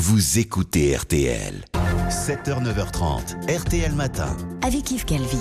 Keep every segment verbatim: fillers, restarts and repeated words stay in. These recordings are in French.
vous écoutez R T L. sept heures neuf heures trente, R T L Matin. Avec Yves Calvi.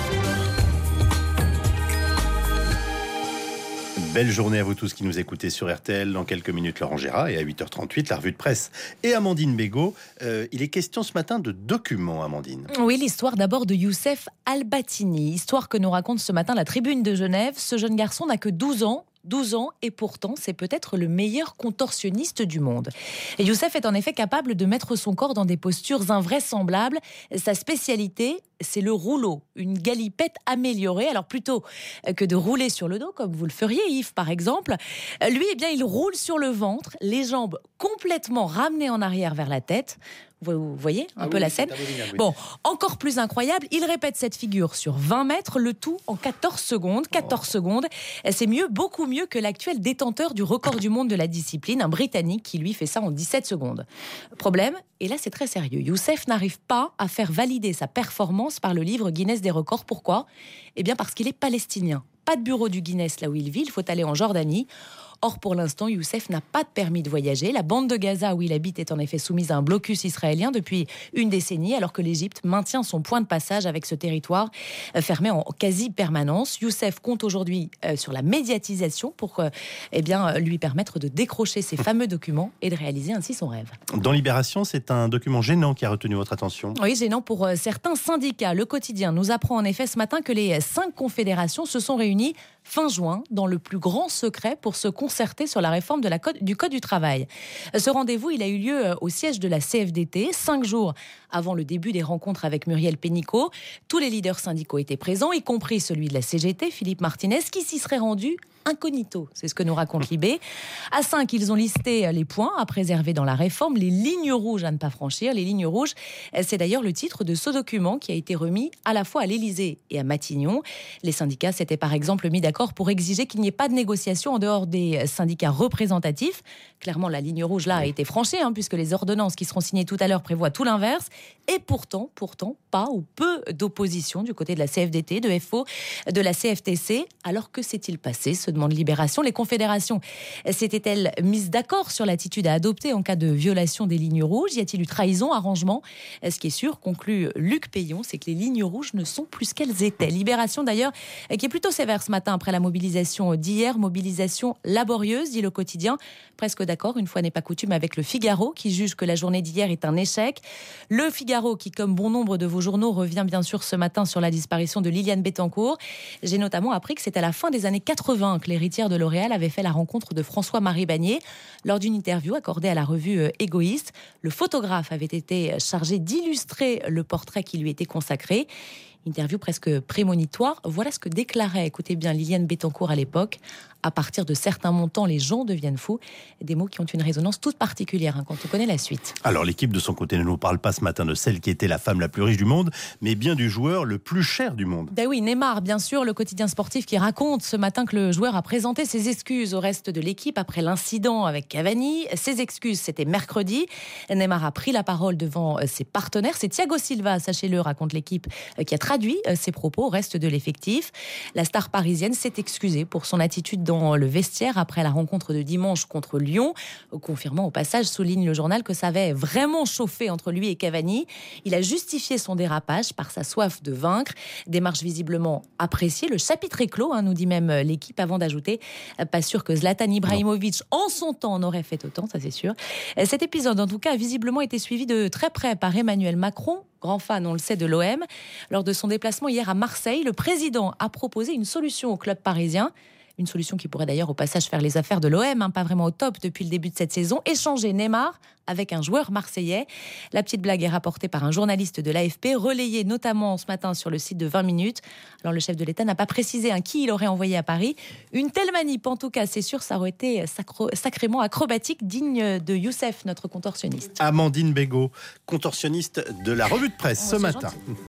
Belle journée à vous tous qui nous écoutez sur R T L. Dans quelques minutes, Laurent Gérard, et à huit heures trente-huit, la revue de presse. Et Amandine Bégaud, euh, il est question ce matin de documents, Amandine. Oui, l'histoire d'abord de Youssef Albatini. Histoire que nous raconte ce matin la Tribune de Genève. Ce jeune garçon n'a que douze ans. douze ans, et pourtant, c'est peut-être le meilleur contorsionniste du monde. Et Youssef est en effet capable de mettre son corps dans des postures invraisemblables. Sa spécialité, c'est le rouleau, une galipette améliorée. Alors plutôt que de rouler sur le dos, comme vous le feriez, Yves, par exemple, lui, eh bien, il roule sur le ventre, les jambes complètement ramenées en arrière vers la tête. Vous voyez un ah peu oui, la scène oui. Bon, encore plus incroyable, il répète cette figure sur vingt mètres, le tout en quatorze secondes. quatorze oh. secondes, c'est mieux, beaucoup mieux que l'actuel détenteur du record du monde de la discipline, un Britannique qui lui fait ça en dix-sept secondes. Problème, et là c'est très sérieux, Youssef n'arrive pas à faire valider sa performance par le livre Guinness des records. Pourquoi ? Eh bien parce qu'il est palestinien. Pas de bureau du Guinness là où il vit, il faut aller en Jordanie. Or, pour l'instant, Youssef n'a pas de permis de voyager. La bande de Gaza où il habite est en effet soumise à un blocus israélien depuis une décennie, alors que l'Égypte maintient son point de passage avec ce territoire fermé en quasi-permanence. Youssef compte aujourd'hui euh, sur la médiatisation pour euh, eh bien, lui permettre de décrocher ces fameux documents et de réaliser ainsi son rêve. Dans Libération, c'est un document gênant qui a retenu votre attention. Oui, gênant pour euh, certains syndicats. Le Quotidien nous apprend en effet ce matin que les cinq confédérations se sont réunies fin juin dans le plus grand secret pour se concerter sur la réforme de la code, du Code du travail. Ce rendez-vous, il a eu lieu au siège de la C F D T, cinq jours avant le début des rencontres avec Muriel Pénicaud. Tous les leaders syndicaux étaient présents, y compris celui de la C G T, Philippe Martinez, qui s'y serait rendu incognito. C'est ce que nous raconte Libé. À cinq, ils ont listé les points à préserver dans la réforme, les lignes rouges à ne pas franchir. Les lignes rouges, c'est d'ailleurs le titre de ce document qui a été remis à la fois à l'Élysée et à Matignon. Les syndicats s'étaient par exemple mis d'accord pour exiger qu'il n'y ait pas de négociation en dehors des syndicats représentatifs. Clairement, la ligne rouge là a été franchie, hein, puisque les ordonnances qui seront signées tout à l'heure prévoient tout l'inverse. Et pourtant, pourtant, pas ou peu d'opposition du côté de la C F D T, de F O, de la C F T C. Alors que s'est-il passé ? Se demande Libération. Les confédérations s'étaient-elles mises d'accord sur l'attitude à adopter en cas de violation des lignes rouges ? Y a-t-il eu trahison, arrangement ? Ce qui est sûr, conclut Luc Payon, c'est que les lignes rouges ne sont plus ce qu'elles étaient. Libération d'ailleurs, qui est plutôt sévère ce matin après la mobilisation d'hier, mobilisation laborieuse, dit le Quotidien. Presque d'accord, une fois n'est pas coutume, avec le Figaro, qui juge que la journée d'hier est un échec. Le Figaro, qui, comme bon nombre de vos journaux, revient bien sûr ce matin sur la disparition de Liliane Bettencourt. J'ai notamment appris que c'est à la fin des années quatre-vingts que l'héritière de L'Oréal avait fait la rencontre de François-Marie Bagné. Lors d'une interview accordée à la revue Égoïste, le photographe avait été chargé d'illustrer le portrait qui lui était consacré. Interview presque prémonitoire. Voilà ce que déclarait, écoutez bien, Liliane Bettencourt à l'époque. À partir de certains montants, les gens deviennent fous. Des mots qui ont une résonance toute particulière hein, quand on connaît la suite. Alors l'équipe de son côté ne nous parle pas ce matin de celle qui était la femme la plus riche du monde, mais bien du joueur le plus cher du monde. Ben oui, Neymar, bien sûr, le quotidien sportif qui raconte ce matin que le joueur a présenté ses excuses au reste de l'équipe après l'incident avec Cavani. Ses excuses, c'était mercredi. Neymar a pris la parole devant ses partenaires. C'est Thiago Silva, sachez-le, raconte l'équipe, qui a traduit ses propos au reste de l'effectif. La star parisienne s'est excusée pour son attitude dans le vestiaire après la rencontre de dimanche contre Lyon, confirmant au passage, souligne le journal, que ça avait vraiment chauffé entre lui et Cavani. Il a justifié son dérapage par sa soif de vaincre, démarche visiblement appréciée. Le chapitre est clos, hein, nous dit même l'équipe, avant d'ajouter, pas sûr que Zlatan Ibrahimovic en son temps en aurait fait autant, ça c'est sûr. Cet épisode en tout cas a visiblement été suivi de très près par Emmanuel Macron, grand fan, on le sait, de l'O M. Lors de son déplacement hier à Marseille, le président a proposé une solution au club parisien. Une solution qui pourrait d'ailleurs au passage faire les affaires de l'O M, hein, pas vraiment au top depuis le début de cette saison. Échanger Neymar avec un joueur marseillais. La petite blague est rapportée par un journaliste de l'A F P, relayée notamment ce matin sur le site de vingt minutes. Alors le chef de l'État n'a pas précisé hein, qui il aurait envoyé à Paris. Une telle manip, en tout cas, c'est sûr, ça aurait été sacro- sacrément acrobatique, digne de Youssef, notre contorsionniste. Amandine Bégaud, contorsionniste de la revue de presse oh, ce matin. Gentil.